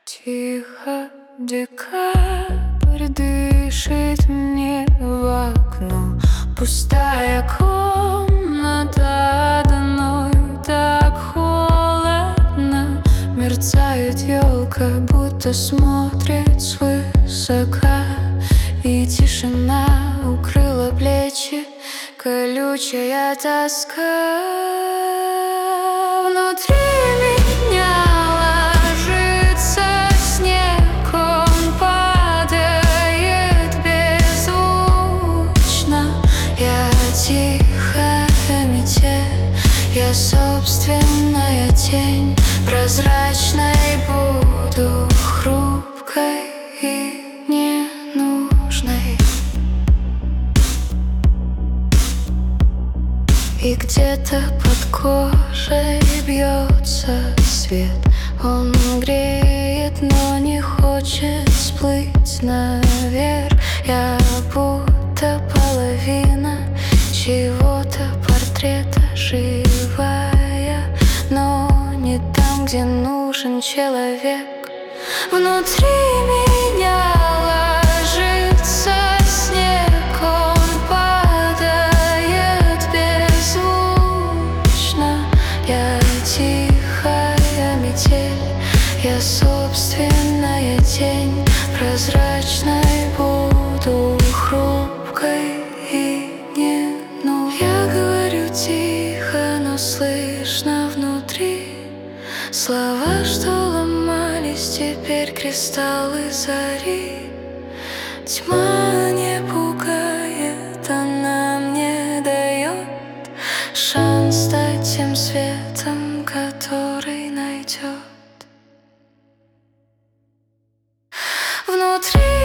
Тихо декабрь дышит мне в окно. Пустая комната, одной так холодно. Мерцает елка, будто смотрит свысока. И тишина укрыла плечи, колючая тоска. Внутри меня ложится снег, он падает беззвучно. Я тихая метель, я собственная тень. Прозрачной буду, хрупкой и ненужной. И где-то под кожей бьется свет. Он греет, но не хочет всплыть наверх. Я будто половина чего-то портрета, живая, но не там, где нужен человек. Внутри меня ложится снег, он падает беззвучно. Я тихая метель, я собственная тень. Прозрачной буду, хрупкой и ненужной. Я говорю тихо, но слышно внутри слова, что ломались, теперь кристаллы зари. Тьма не пугает, она мне дает шанс стать тем светом, который найдет. Внутри